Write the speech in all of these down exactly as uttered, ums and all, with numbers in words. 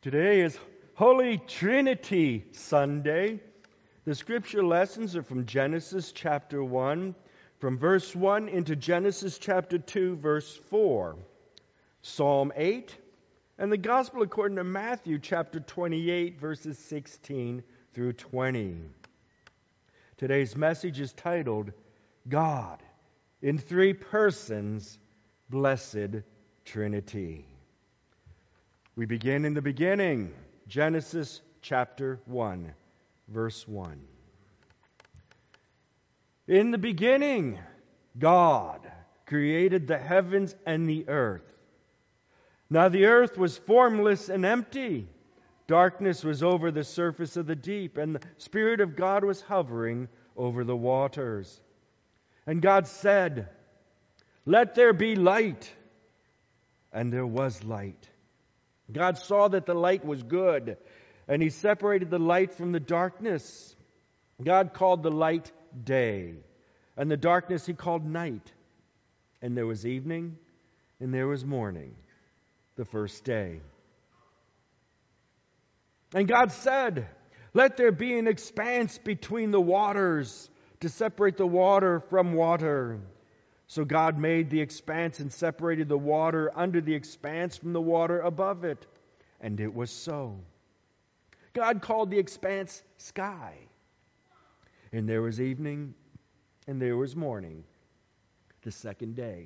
Today is Holy Trinity Sunday. The scripture lessons are from Genesis chapter one, from verse one into Genesis chapter two, verse four, Psalm eight, and the Gospel according to Matthew chapter twenty-eight, verses sixteen through twenty. Today's message is titled, God in Three Persons, Blessed Trinity. We begin in the beginning, Genesis chapter one, verse one. In the beginning, God created the heavens and the earth. Now the earth was formless and empty. Darkness was over the surface of the deep, and the Spirit of God was hovering over the waters. And God said, "Let there be light." And there was light. God saw that the light was good, and He separated the light from the darkness. God called the light day, and the darkness He called night. And there was evening, and there was morning, the first day. And God said, "Let there be an expanse between the waters to separate the water from water." So God made the expanse and separated the water under the expanse from the water above it. And it was so. God called the expanse sky. And there was evening, and there was morning, the second day.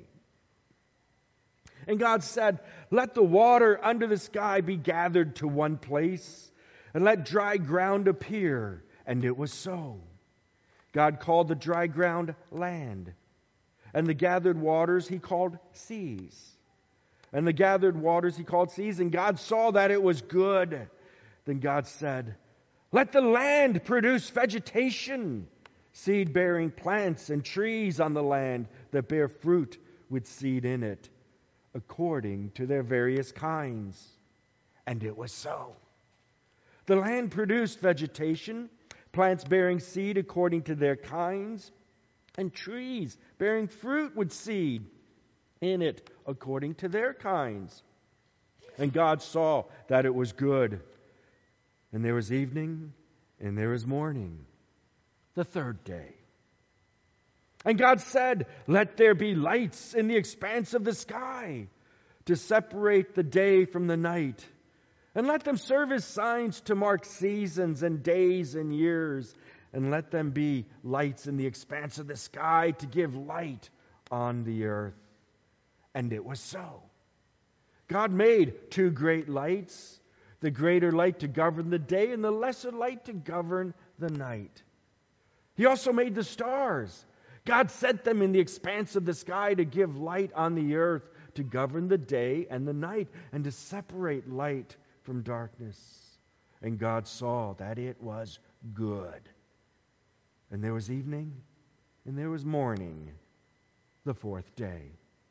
And God said, "Let the water under the sky be gathered to one place, and let dry ground appear." And it was so. God called the dry ground land, and the gathered waters He called seas. And the gathered waters He called seas. And God saw that it was good. Then God said, "Let the land produce vegetation, seed-bearing plants and trees on the land that bear fruit with seed in it, according to their various kinds." And it was so. The land produced vegetation, plants bearing seed according to their kinds, and trees bearing fruit with seed in it according to their kinds. And God saw that it was good. And there was evening, and there was morning, the third day. And God said, "Let there be lights in the expanse of the sky to separate the day from the night, and let them serve as signs to mark seasons and days and years. And let them be lights in the expanse of the sky to give light on the earth." And it was so. God made two great lights, the greater light to govern the day and the lesser light to govern the night. He also made the stars. God set them in the expanse of the sky to give light on the earth, to govern the day and the night, and to separate light from darkness. And God saw that it was good. And there was evening, and there was morning, the fourth day.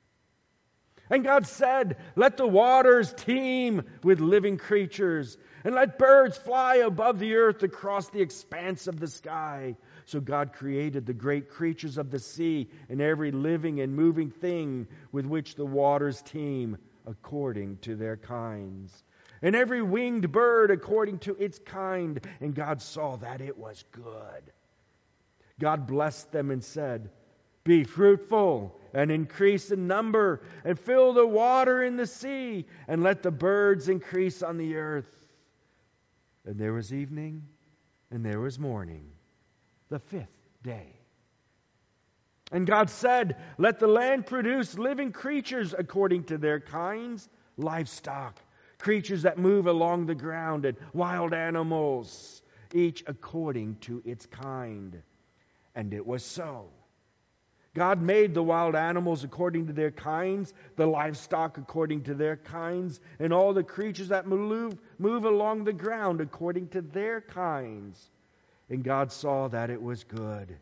And God said, "Let the waters teem with living creatures, and let birds fly above the earth across the expanse of the sky." So God created the great creatures of the sea, and every living and moving thing with which the waters teem, according to their kinds, and every winged bird according to its kind. And God saw that it was good. God blessed them and said, "Be fruitful and increase in number, and fill the water in the sea, and let the birds increase on the earth." And there was evening, and there was morning, the fifth day. And God said, "Let the land produce living creatures according to their kinds, livestock, creatures that move along the ground, and wild animals, each according to its kind." And it was so. God made the wild animals according to their kinds, the livestock according to their kinds, and all the creatures that move, move along the ground according to their kinds. And God saw that it was good.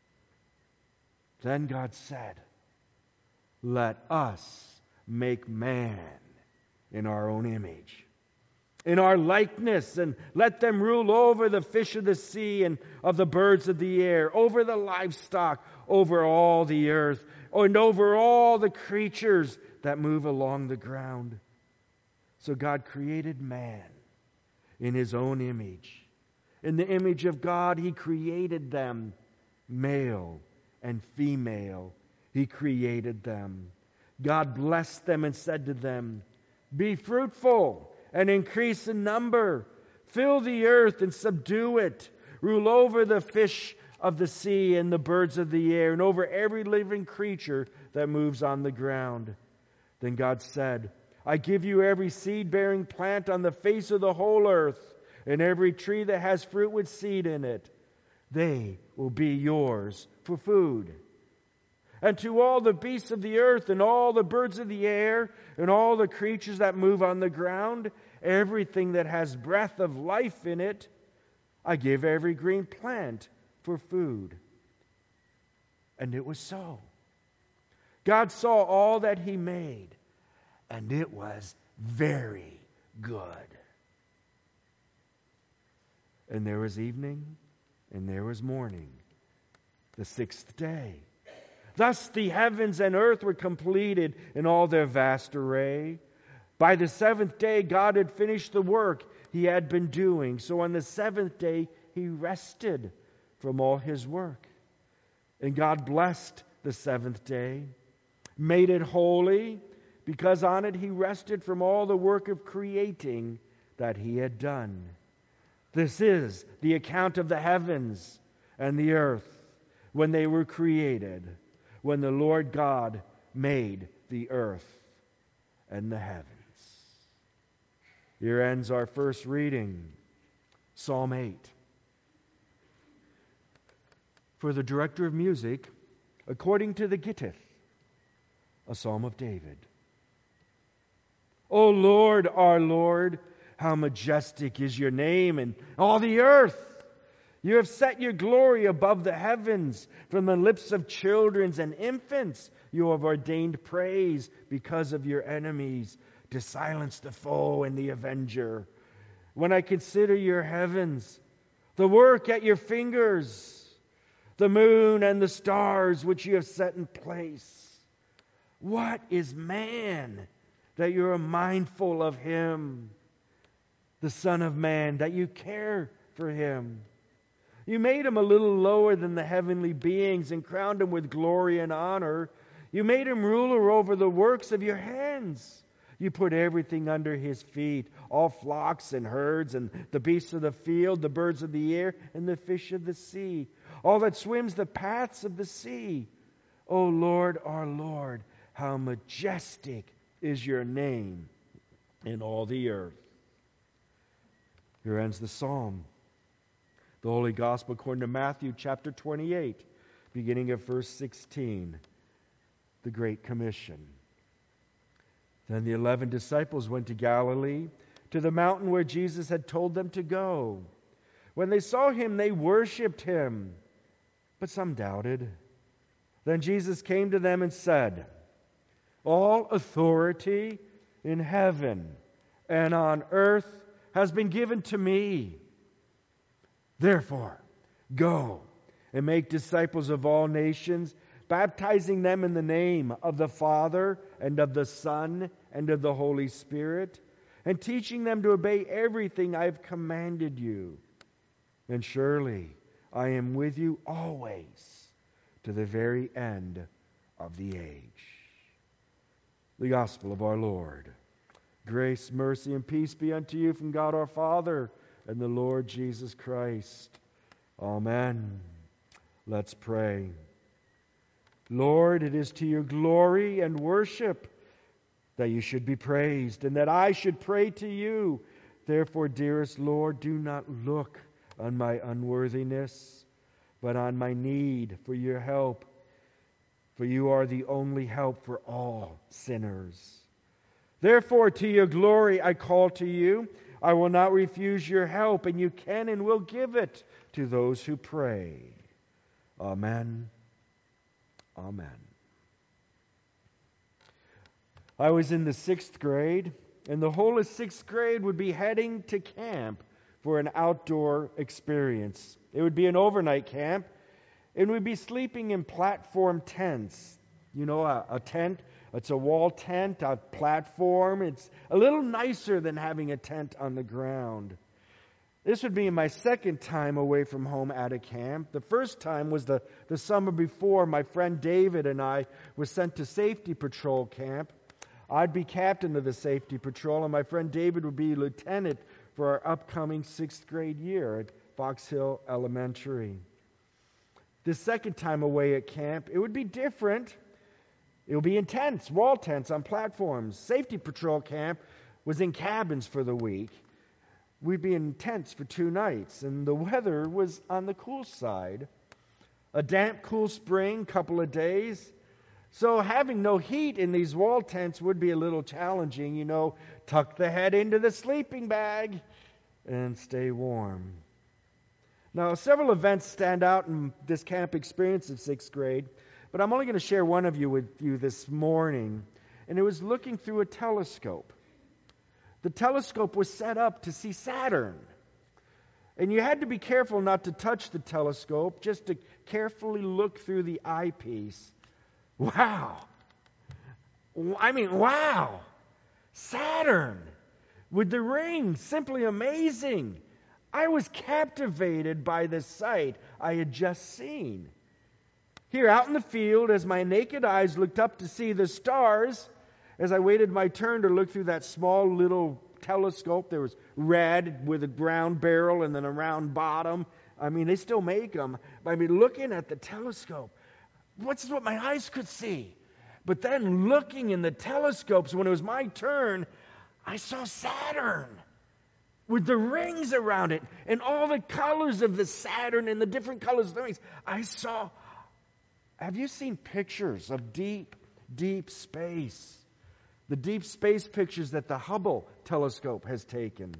Then God said, "Let us make man in our own image, in our likeness, and let them rule over the fish of the sea and of the birds of the air, over the livestock, over all the earth, and over all the creatures that move along the ground." So God created man in His own image. In the image of God, He created them. Male and female, He created them. God blessed them and said to them, "Be fruitful and increase in number. Fill the earth and subdue it. Rule over the fish of the sea and the birds of the air, and over every living creature that moves on the ground." Then God said, "I give you every seed-bearing plant on the face of the whole earth, and every tree that has fruit with seed in it. They will be yours for food. And to all the beasts of the earth, and all the birds of the air, and all the creatures that move on the ground, everything that has breath of life in it, I give every green plant for food." And it was so. God saw all that He made, and it was very good. And there was evening, and there was morning, the sixth day. Thus the heavens and earth were completed in all their vast array. By the seventh day God had finished the work He had been doing. So on the seventh day He rested from all His work. And God blessed the seventh day, made it holy, because on it He rested from all the work of creating that He had done. This is the account of the heavens and the earth when they were created, when the Lord God made the earth and the heavens. Here ends our first reading, Psalm eight. For the director of music, according to the Gittith, a psalm of David. O Lord, our Lord, how majestic is your name in all the earth. You have set your glory above the heavens. From the lips of children and infants you have ordained praise because of your enemies, to silence the foe and the avenger. When I consider your heavens, the work at your fingers, the moon and the stars which you have set in place, what is man that you are mindful of him, the Son of Man, that you care for him? You made him a little lower than the heavenly beings and crowned him with glory and honor. You made him ruler over the works of your hands. You put everything under his feet, all flocks and herds and the beasts of the field, the birds of the air and the fish of the sea, all that swims the paths of the sea. O Lord, our Lord, how majestic is your name in all the earth. Here ends the psalm. The Holy Gospel according to Matthew chapter twenty-eight, beginning of verse sixteen, the Great Commission. Then the eleven disciples went to Galilee, to the mountain where Jesus had told them to go. When they saw him, they worshipped him, but some doubted. Then Jesus came to them and said, "All authority in heaven and on earth has been given to me. Therefore, go and make disciples of all nations, baptizing them in the name of the Father and of the Son and of the Holy Spirit, and teaching them to obey everything I have commanded you. And surely I am with you always to the very end of the age." The Gospel of our Lord. Grace, mercy, and peace be unto you from God our Father and the Lord Jesus Christ. Amen. Let's pray. Lord, it is to your glory and worship that you should be praised, and that I should pray to you. Therefore, dearest Lord, do not look on my unworthiness, but on my need for your help. For you are the only help for all sinners. Therefore, to your glory I call to you. I will not refuse your help, and you can and will give it to those who pray. Amen. Amen. I was in the sixth grade, and the whole of sixth grade would be heading to camp for an outdoor experience. It would be an overnight camp, and we'd be sleeping in platform tents. You know, a, a tent, it's a wall tent, a platform. It's a little nicer than having a tent on the ground. This would be my second time away from home at a camp. The first time was the, the summer before. My friend David and I were sent to safety patrol camp. I'd be captain of the safety patrol, and my friend David would be lieutenant for our upcoming sixth grade year at Fox Hill Elementary. The second time away at camp, it would be different. It would be in tents, wall tents on platforms. Safety patrol camp was in cabins for the week. We'd be in tents for two nights, and the weather was on the cool side. A damp, cool spring, couple of days. So having no heat in these wall tents would be a little challenging. You know, tuck the head into the sleeping bag and stay warm. Now, several events stand out in this camp experience of sixth grade, but I'm only going to share one of you with you this morning, and it was looking through a telescope. The telescope was set up to see Saturn. And you had to be careful not to touch the telescope, just to carefully look through the eyepiece. Wow! I mean, wow! Saturn with the rings, simply amazing. I was captivated by the sight I had just seen. Here out in the field, as my naked eyes looked up to see the stars, as I waited my turn to look through that small little telescope, there was red with a round barrel and then a round bottom. I mean, they still make them. But I mean, looking at the telescope, what's what my eyes could see. But then looking in the telescopes, when it was my turn, I saw Saturn with the rings around it and all the colors of the Saturn and the different colors of the rings. I saw, have you seen pictures of deep, deep space? The deep space pictures that the Hubble telescope has taken.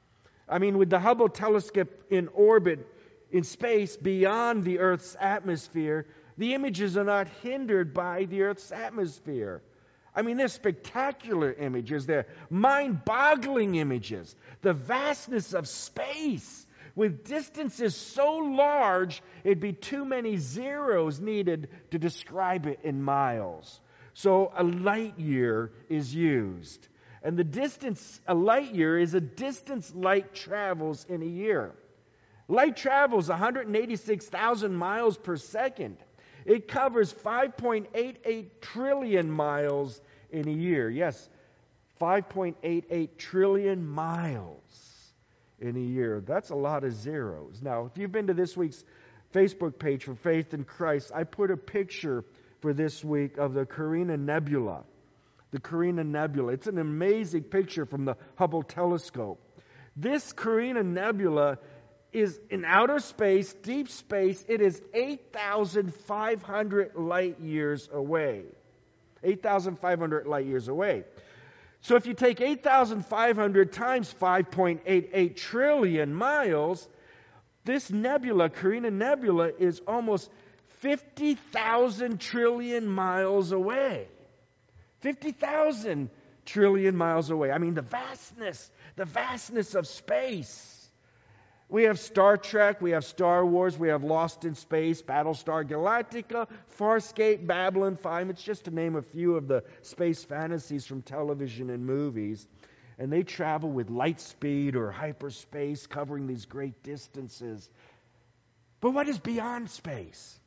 I mean, with the Hubble telescope in orbit in space beyond the Earth's atmosphere, the images are not hindered by the Earth's atmosphere. I mean, they're spectacular images. They're mind-boggling images. The vastness of space with distances so large, it'd be too many zeros needed to describe it in miles. So a light year is used. And the distance, a light year is a distance light travels in a year. Light travels one hundred eighty-six thousand miles per second. It covers five point eight eight trillion miles in a year. Yes, five point eight eight trillion miles in a year. That's a lot of zeros. Now, if you've been to this week's Facebook page for Faith in Christ, I put a picture for this week of the Carina Nebula. The Carina Nebula. It's an amazing picture from the Hubble telescope. This Carina Nebula is in outer space, deep space. It is eight thousand five hundred light years away. eight thousand five hundred light years away. So if you take eight thousand five hundred times five point eight eight trillion miles, this nebula, Carina Nebula, is almost fifty thousand trillion miles away. fifty thousand trillion miles away. I mean, the vastness, the vastness of space. We have Star Trek, we have Star Wars, we have Lost in Space, Battlestar Galactica, Farscape, Babylon five. It's just to name a few of the space fantasies from television and movies. And they travel with light speed or hyperspace, covering these great distances. But what is beyond space?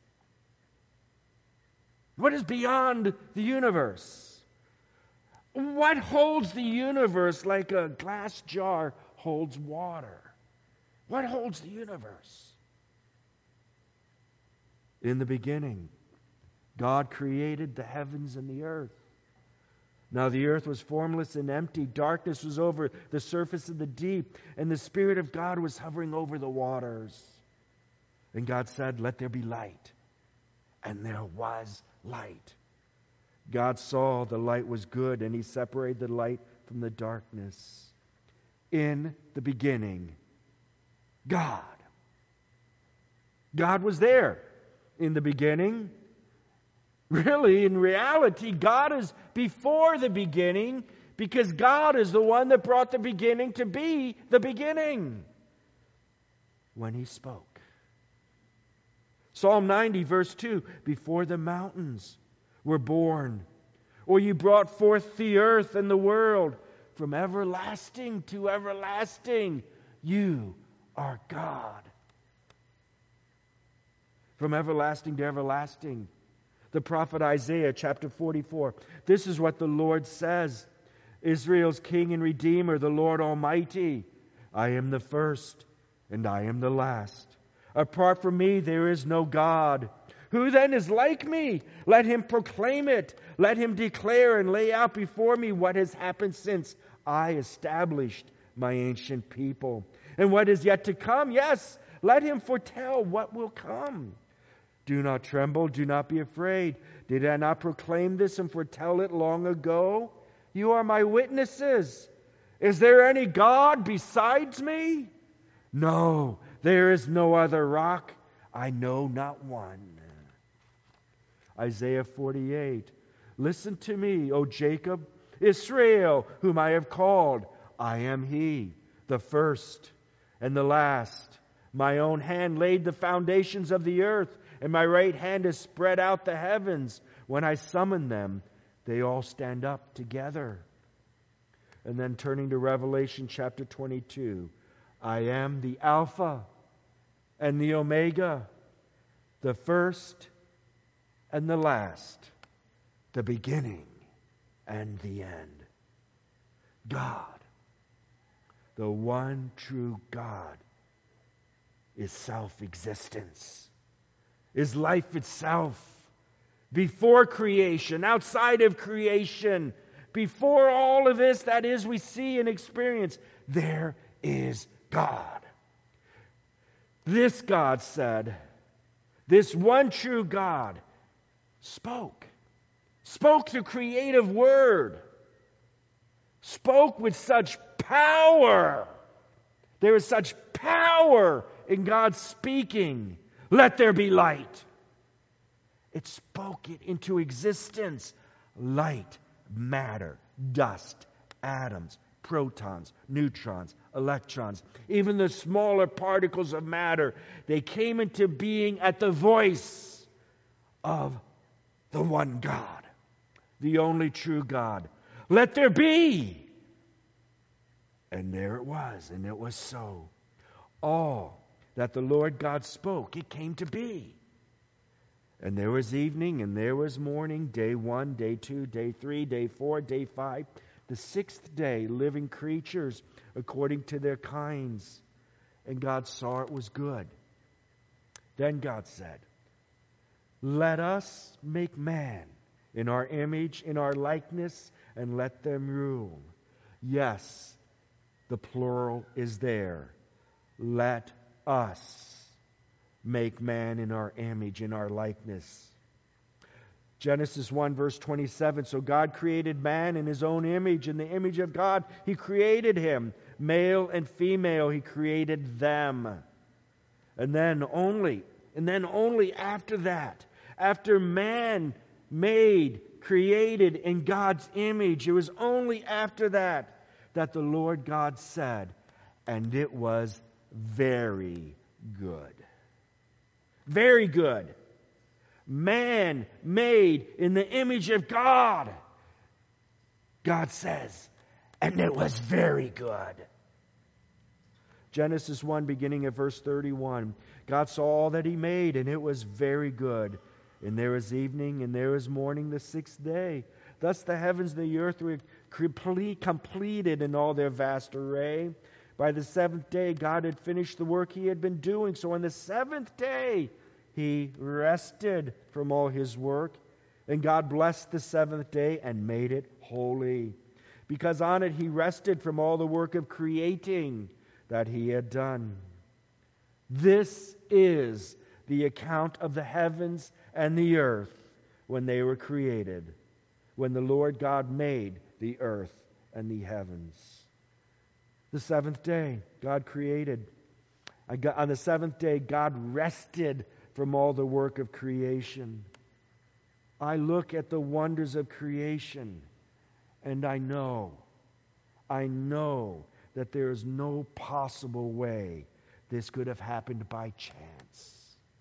What is beyond the universe? What holds the universe like a glass jar holds water? What holds the universe? In the beginning, God created the heavens and the earth. Now the earth was formless and empty. Darkness was over the surface of the deep, and the Spirit of God was hovering over the waters. And God said, "Let there be light." And there was light. God saw the light was good, and He separated the light from the darkness. In the beginning, God. God was there in the beginning. Really, in reality, God is before the beginning, because God is the one that brought the beginning to be the beginning when He spoke. Psalm ninety, verse two, before the mountains were born, or you brought forth the earth and the world, from everlasting to everlasting, you our God. From everlasting to everlasting. The prophet Isaiah, chapter forty-four. This is what the Lord says. Israel's King and Redeemer, the Lord Almighty. I am the first, and I am the last. Apart from me, there is no God. Who then is like me? Let him proclaim it. Let him declare and lay out before me what has happened since I established my ancient people. And what is yet to come? Yes, let him foretell what will come. Do not tremble, do not be afraid. Did I not proclaim this and foretell it long ago? You are my witnesses. Is there any God besides me? No, there is no other rock. I know not one. Isaiah forty-eight. Listen to me, O Jacob, Israel, whom I have called. I am he, the first and the last. My own hand laid the foundations of the earth, and my right hand has spread out the heavens. When I summon them, they all stand up together. And then turning to Revelation chapter twenty-two. I am the Alpha and the Omega, the first and the last, the beginning and the end. God, the one true God, is self-existence, is life itself. Before creation, outside of creation, before all of this that is we see and experience, there is God. This God said, this one true God spoke. Spoke the creative word. Spoke with such power. There is such power in God speaking. Let there be light. It spoke it into existence. Light, matter, dust, atoms, protons, neutrons, electrons, even the smaller particles of matter, they came into being at the voice of the one God, the only true God. Let there be. And there it was, and it was so. All that the Lord God spoke, it came to be. And there was evening, and there was morning, day one, day two, day three, day four, day five. The sixth day, living creatures according to their kinds. And God saw it was good. Then God said, let us make man in our image, in our likeness, and let them rule. Yes, the plural is there. Let us make man in our image, in our likeness. Genesis one verse twenty-seven, so God created man in his own image. In the image of God, he created him. Male and female, he created them. And then only, and then only after that, after man made, created in God's image, it was only after that that the Lord God said, and it was very good. Very good. Man made in the image of God. God says, and it was very good. Genesis one, beginning at verse thirty-one. God saw all that he made, and it was very good. And there was evening, and there was morning the sixth day. Thus the heavens and the earth were complete, completed in all their vast array. By the seventh day, God had finished the work he had been doing. So on the seventh day, he rested from all his work. And God blessed the seventh day and made it holy, because on it he rested from all the work of creating that he had done. This is the account of the heavens and the earth when they were created, when the Lord God made the earth and the heavens. The seventh day, God created. On the seventh day, God rested from all the work of creation. I look at the wonders of creation, and I know, I know that there is no possible way this could have happened by chance.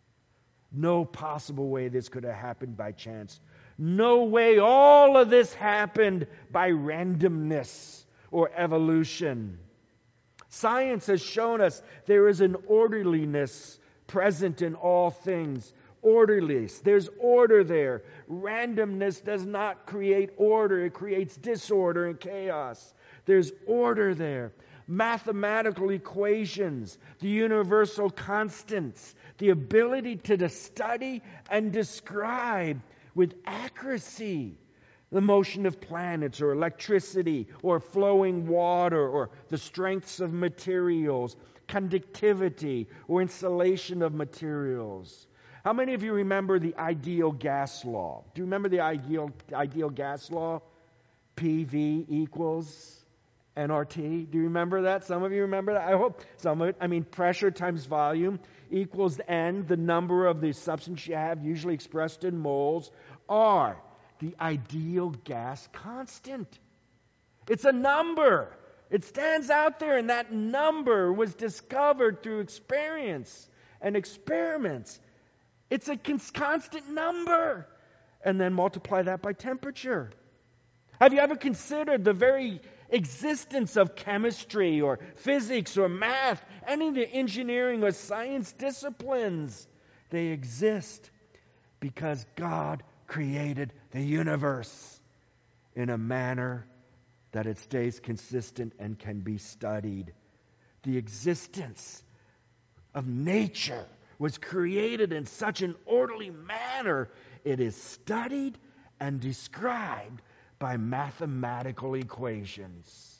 No possible way this could have happened by chance. No way all of this happened by randomness or evolution. Science has shown us there is an orderliness present in all things. Orderliness. There's order there. Randomness does not create order. It creates disorder and chaos. There's order there. Mathematical equations, the universal constants, the ability to study and describe with accuracy the motion of planets or electricity or flowing water or the strengths of materials, conductivity or insulation of materials. How many of you remember the ideal gas law? Do you remember the ideal, ideal gas law? P V equals N R T. Do you remember that? Some of you remember that? I hope some of it. I mean, pressure times volume equals N, the number of the substance you have, usually expressed in moles, R, the ideal gas constant. It's a number. It stands out there, and that number was discovered through experience and experiments. It's a constant number. And then multiply that by temperature. Have you ever considered the very existence of chemistry or physics or math, any of the engineering or science disciplines? They exist because God created the universe in a manner that it stays consistent and can be studied. The existence of nature was created in such an orderly manner, it is studied and described by mathematical equations.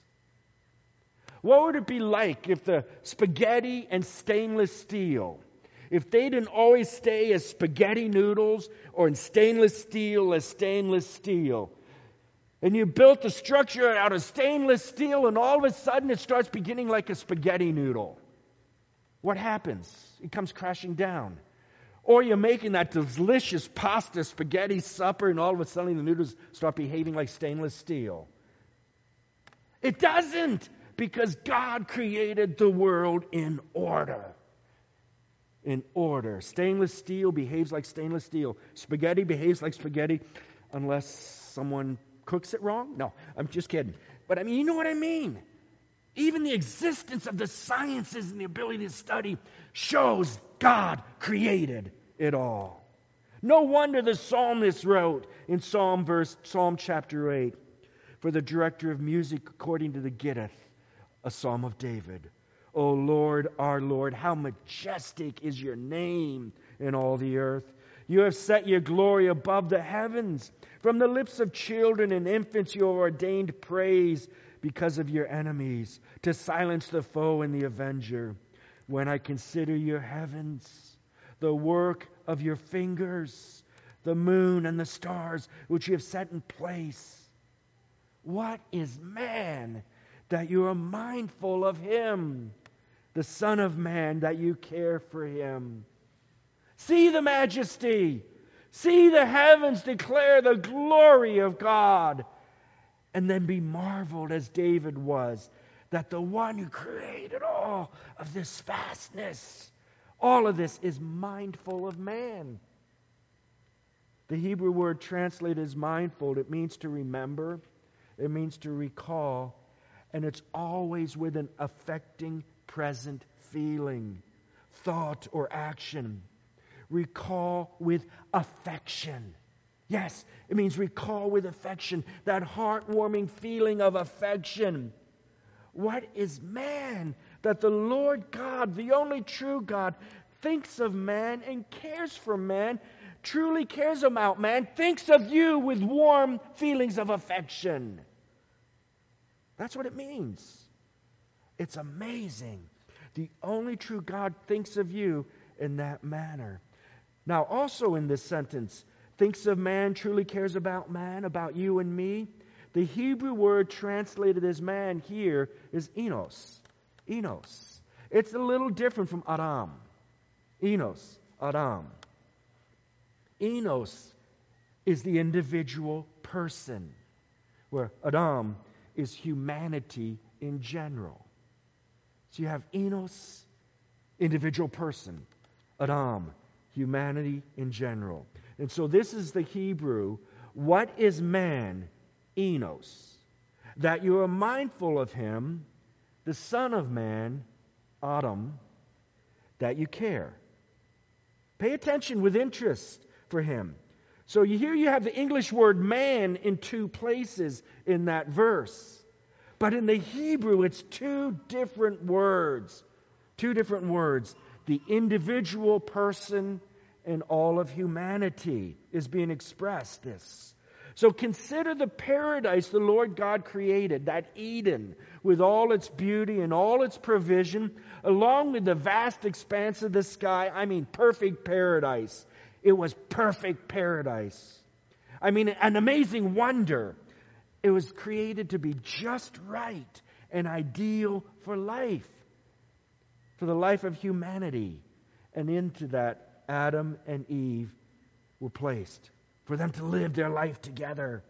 What would it be like if the spaghetti and stainless steel, if they didn't always stay as spaghetti noodles or in stainless steel as stainless steel, and you built the structure out of stainless steel and all of a sudden it starts beginning like a spaghetti noodle? What happens? It comes crashing down. Or you're making that delicious pasta spaghetti supper and all of a sudden the noodles start behaving like stainless steel. It doesn't, because God created the world in order. In order. Stainless steel behaves like stainless steel. Spaghetti behaves like spaghetti unless someone cooks it wrong. No, I'm just kidding. But I mean, you know what I mean. Even the existence of the sciences and the ability to study shows God created it all. No wonder the psalmist wrote in Psalm verse Psalm chapter eight, for the director of music according to the Gittith, a psalm of David. O Lord, our Lord, how majestic is your name in all the earth. You have set your glory above the heavens. From the lips of children and infants you have ordained praise because of your enemies, to silence the foe and the avenger. When I consider your heavens, the work of your fingers, the moon and the stars which you have set in place. What is man that you are mindful of him, the Son of Man that you care for him? See the majesty. See the heavens declare the glory of God. And then be marveled as David was, that the one who created all of this vastness, all of this, is mindful of man. The Hebrew word translated as mindful, it means to remember, it means to recall, and it's always with an affecting present feeling, thought, or action. Recall with affection. Yes, it means recall with affection, that heartwarming feeling of affection. What is man that the Lord God, the only true God, thinks of man and cares for man, truly cares about man, thinks of you with warm feelings of affection? That's what it means. It's amazing. The only true God thinks of you in that manner. Now, also in this sentence, thinks of man, truly cares about man, about you and me. The Hebrew word translated as man here is enos. Enos. It's a little different from Adam. Enos. Adam. Enos is the individual person, where Adam is humanity in general. So you have enos, individual person. Adam, humanity in general. And so this is the Hebrew. What is man? Enos. That you are mindful of him, the Son of Man, Adam, that you care. Pay attention with interest for him. So you here you have the English word man in two places in that verse. But in the Hebrew, it's two different words. Two different words. The individual person and all of humanity is being expressed this. So consider the paradise the Lord God created, that Eden, with all its beauty and all its provision, along with the vast expanse of the sky. I mean, perfect paradise. It was perfect paradise. I mean, an amazing wonder. It was created to be just right and ideal for life, for the life of humanity. And into that, Adam and Eve were placed for them to live their life together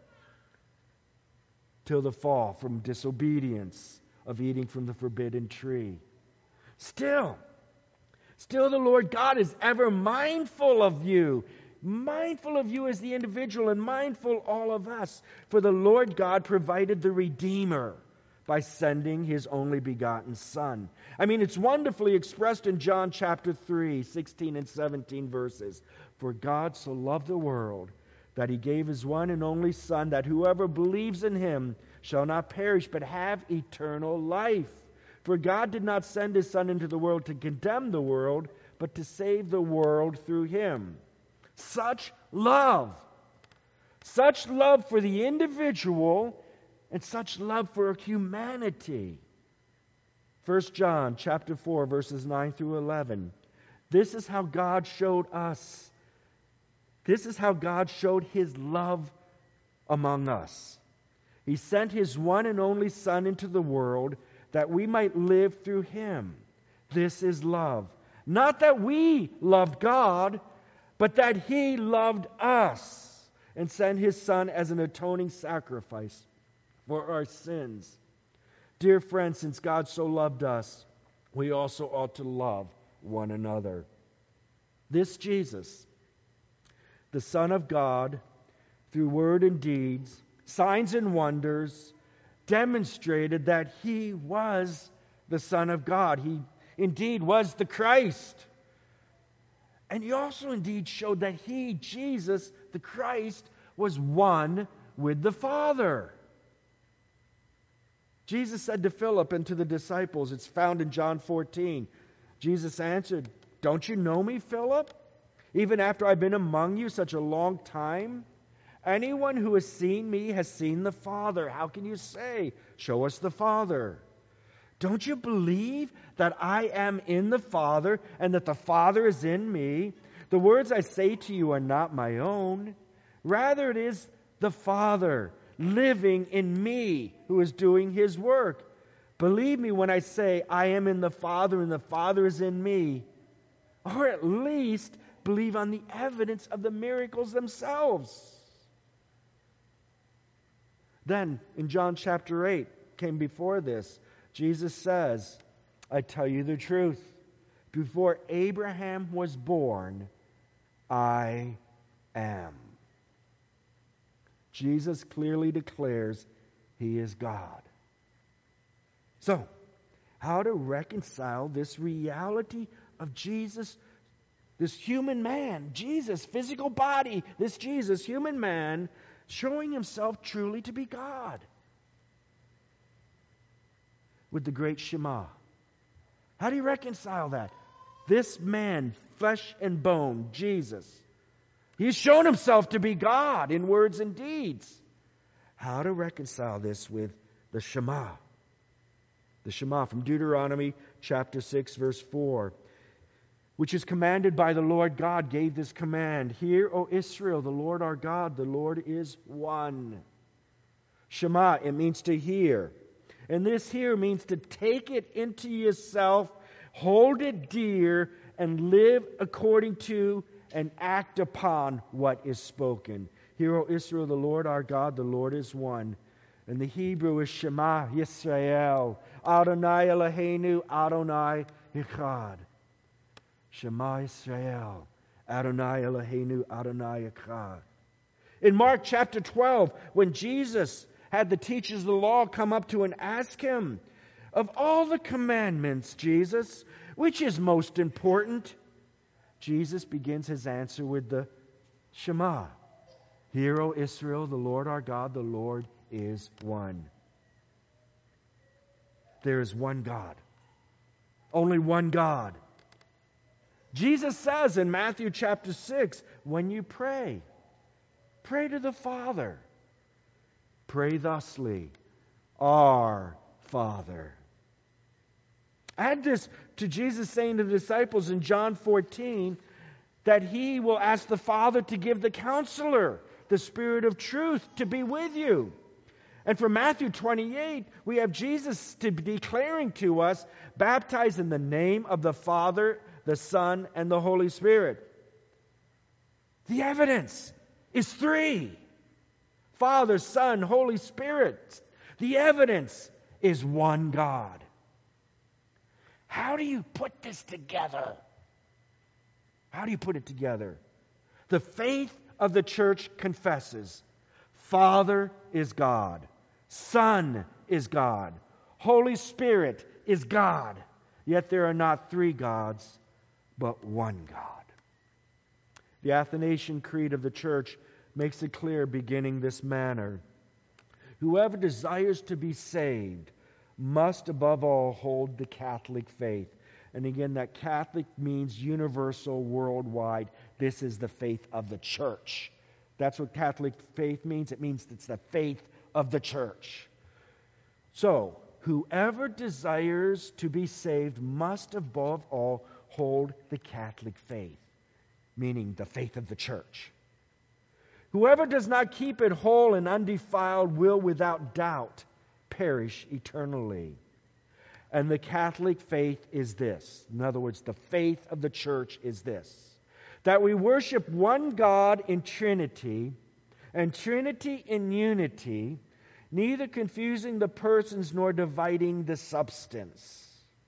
till the fall from disobedience of eating from the forbidden tree. Still, still the Lord God is ever mindful of you, mindful of you as the individual, and mindful all of us. For the Lord God provided the Redeemer by sending His only begotten Son. I mean, it's wonderfully expressed in John chapter three, sixteen and seventeen verses. For God so loved the world that He gave His one and only Son, that whoever believes in Him shall not perish but have eternal life. For God did not send His Son into the world to condemn the world, but to save the world through Him. Such love, such love for the individual, and such love for humanity. First John chapter four, verses nine through eleven. This is how God showed us. This is how God showed His love among us. He sent His one and only Son into the world that we might live through Him. This is love. Not that we loved God, but that He loved us and sent His Son as an atoning sacrifice for our sins. Dear friends, since God so loved us, we also ought to love one another. This Jesus, the Son of God, through word and deeds, signs and wonders, demonstrated that He was the Son of God. He indeed was the Christ. And He also indeed showed that He, Jesus, the Christ, was one with the Father. Jesus said to Philip and to the disciples, it's found in John fourteen, Jesus answered, "Don't you know me, Philip? Even after I've been among you such a long time? Anyone who has seen me has seen the Father. How can you say, 'Show us the Father'? Don't you believe that I am in the Father and that the Father is in me? The words I say to you are not my own. Rather, it is the Father living in me who is doing His work. Believe me when I say I am in the Father and the Father is in me. Or at least believe on the evidence of the miracles themselves." Then, in John chapter eight, came before this, Jesus says, "I tell you the truth. Before Abraham was born, I am." Jesus clearly declares He is God. So, how to reconcile this reality of Jesus, this human man, Jesus, physical body, this Jesus, human man, showing Himself truly to be God, with the great Shema? How do you reconcile that? This man, flesh and bone, Jesus, He's shown Himself to be God in words and deeds. How to reconcile this with the Shema? The Shema from Deuteronomy chapter six, verse four, which is commanded by the Lord God, gave this command: "Hear, O Israel, the Lord our God, the Lord is one." Shema, it means to hear. And this here means to take it into yourself, hold it dear, and live according to and act upon what is spoken. Hear, O Israel, the Lord our God, the Lord is one. And the Hebrew is Shema Yisrael, Adonai Eloheinu, Adonai Echad. Shema Yisrael, Adonai Eloheinu, Adonai Echad. In Mark chapter twelve, when Jesus had the teachers of the law come up to and ask Him, Of all the commandments, Jesus, which is most important? Jesus begins his answer with the Shema. Hear, O Israel, the Lord our God, the Lord is one. There is one God. Only one God. Jesus says in Matthew chapter six, when you pray, pray to the Father. Pray thusly, Our Father. Add this to Jesus saying to the disciples in John fourteen that He will ask the Father to give the Counselor, the Spirit of truth, to be with you. And from Matthew twenty-eight, we have Jesus to declaring to us, baptize in the name of the Father, the Son, and the Holy Spirit. The evidence is three. Father, Son, Holy Spirit. The evidence is one God. How do you put this together? How do you put it together? The faith of the church confesses, Father is God, Son is God, Holy Spirit is God. Yet there are not three gods, but one God. The Athanasian Creed of the church makes it clear beginning this manner. Whoever desires to be saved must above all hold the Catholic faith. And again, that Catholic means universal, worldwide. This is the faith of the church. That's what Catholic faith means. It means it's the faith of the church. So, whoever desires to be saved must above all hold the Catholic faith, meaning the faith of the church. Whoever does not keep it whole and undefiled will without doubt perish eternally. And the Catholic faith is this. In other words, the faith of the church is this. That we worship one God in Trinity, and Trinity in unity, neither confusing the persons nor dividing the substance.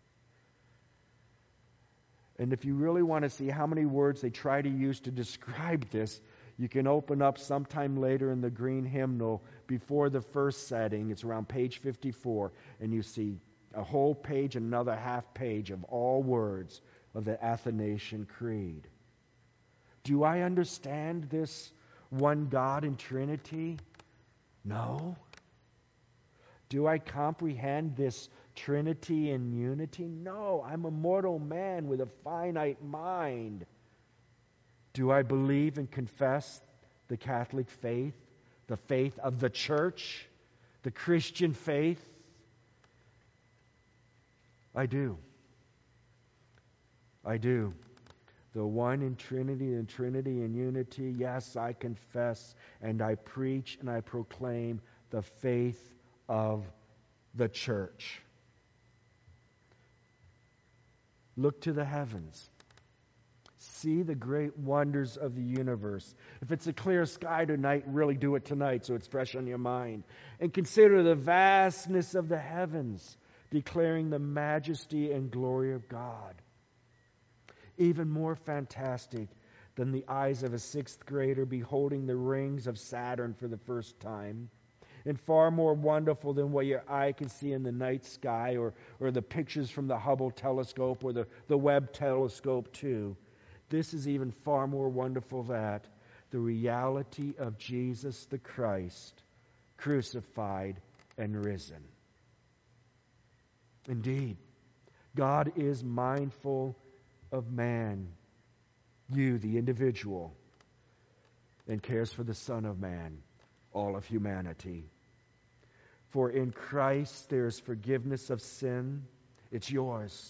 And if you really want to see how many words they try to use to describe this, you can open up sometime later in the green hymnal before the first setting. It's around page fifty-four, and you see a whole page and another half page of all words of the Athanasian Creed. Do I understand this one God in Trinity? No. Do I comprehend this Trinity in unity? No. I'm a mortal man with a finite mind. Do I believe and confess the Catholic faith, the faith of the church, the Christian faith? I do. I do. The one in Trinity and Trinity in unity, yes, I confess and I preach and I proclaim the faith of the church. Look to the heavens. See the great wonders of the universe. If it's a clear sky tonight, really do it tonight so it's fresh on your mind. And consider the vastness of the heavens, declaring the majesty and glory of God. Even more fantastic than the eyes of a sixth grader beholding the rings of Saturn for the first time, and far more wonderful than what your eye can see in the night sky, or, or the pictures from the Hubble telescope or the, the Webb telescope too. This is even far more wonderful, that the reality of Jesus the Christ, crucified and risen. Indeed, God is mindful of man, you, the individual, and cares for the Son of Man, all of humanity. For in Christ there is forgiveness of sin. It's yours.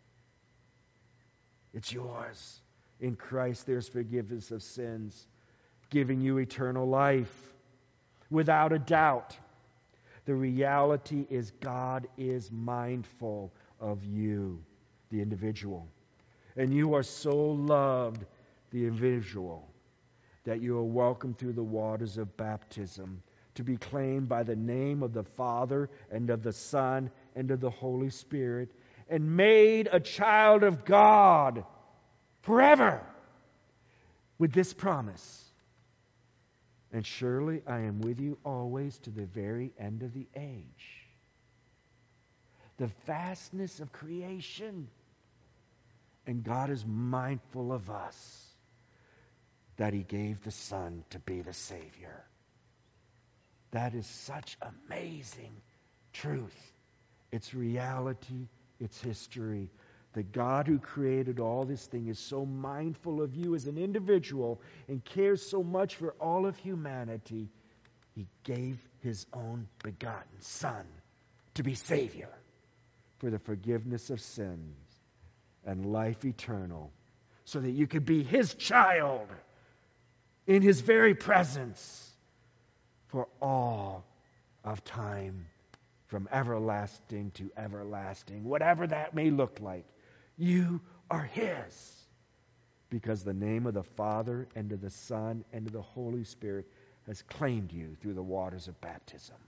It's yours. In Christ there's forgiveness of sins, giving you eternal life. Without a doubt, the reality is God is mindful of you, the individual. And you are so loved, the individual, that you are welcomed through the waters of baptism to be claimed by the name of the Father and of the Son and of the Holy Spirit, and made a child of God forever, with this promise: and surely I am with you always to the very end of the age. the vastness of creation. And God is mindful of us, that He gave the Son to be the Savior. That is such amazing truth. It's reality, it's history. The God who created all this thing is so mindful of you as an individual and cares so much for all of humanity. He gave His own begotten Son to be Savior for the forgiveness of sins and life eternal, so that you could be His child in His very presence for all of time, from everlasting to everlasting, whatever that may look like. You are His, because the name of the Father and of the Son and of the Holy Spirit has claimed you through the waters of baptism.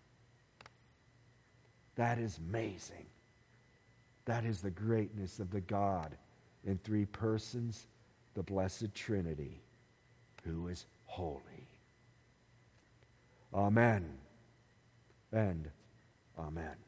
That is amazing. That is the greatness of the God in three persons, the Blessed Trinity, who is holy. Amen and amen.